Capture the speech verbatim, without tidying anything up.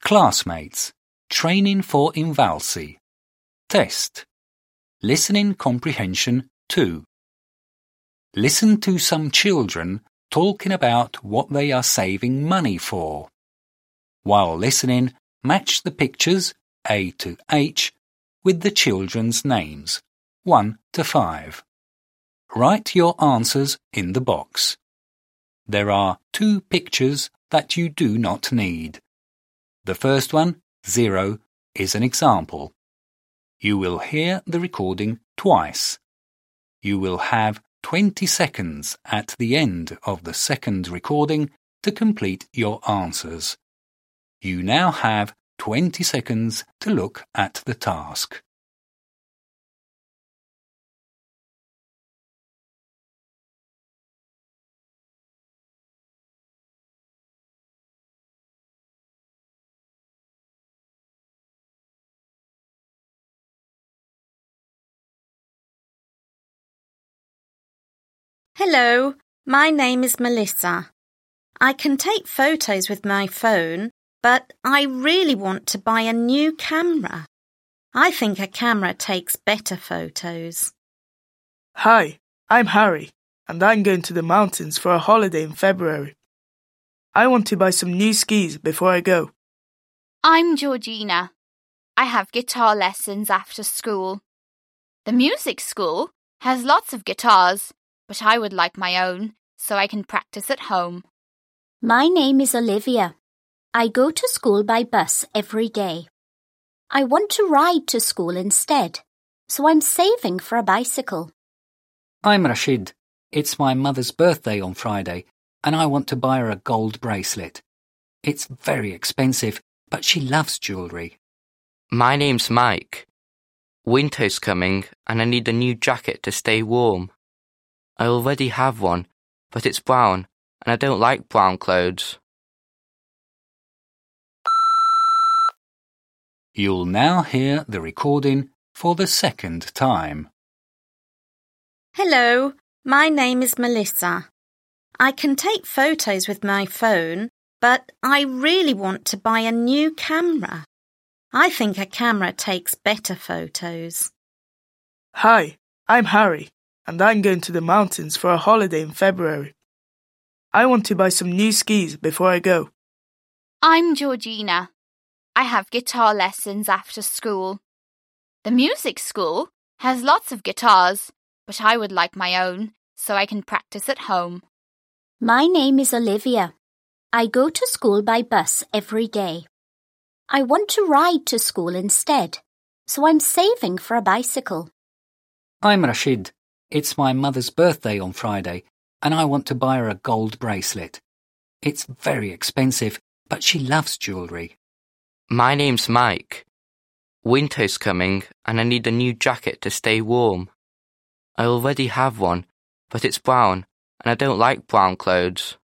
Classmates, training for Invalsi. Test. Listening comprehension two. Listen to some children talking about what they are saving money for. While listening, match the pictures A to H with the children's names, one to five. Write your answers in the box. There are two pictures that you do not need. The first one, zero, is an example. You will hear the recording twice. You will have twenty seconds at the end of the second recording to complete your answers. You now have twenty seconds to look at the task. Hello, my name is Melissa. I can take photos with my phone, but I really want to buy a new camera. I think a camera takes better photos. Hi, I'm Harry, and I'm going to the mountains for a holiday in February. I want to buy some new skis before I go. I'm Georgina. I have guitar lessons after school. The music school has lots of guitars, but I would like my own so I can practice at home. My name is Olivia. I go to school by bus every day. I want to ride to school instead, so I'm saving for a bicycle. I'm Rashid. It's my mother's birthday on Friday, and I want to buy her a gold bracelet. It's very expensive, but she loves jewellery. My name's Mike. Winter's coming, and I need a new jacket to stay warm. I already have one, but it's brown, and I don't like brown clothes. You'll now hear the recording for the second time. Hello, my name is Melissa. I can take photos with my phone, but I really want to buy a new camera. I think a camera takes better photos. Hi, I'm Harry, and I'm going to the mountains for a holiday in February. I want to buy some new skis before I go. I'm Georgina. I have guitar lessons after school. The music school has lots of guitars, but I would like my own so I can practice at home. My name is Olivia. I go to school by bus every day. I want to ride to school instead, so I'm saving for a bicycle. I'm Rashid. It's my mother's birthday on Friday, and I want to buy her a gold bracelet. It's very expensive, but she loves jewellery. My name's Mike. Winter's coming, and I need a new jacket to stay warm. I already have one, but it's brown, and I don't like brown clothes.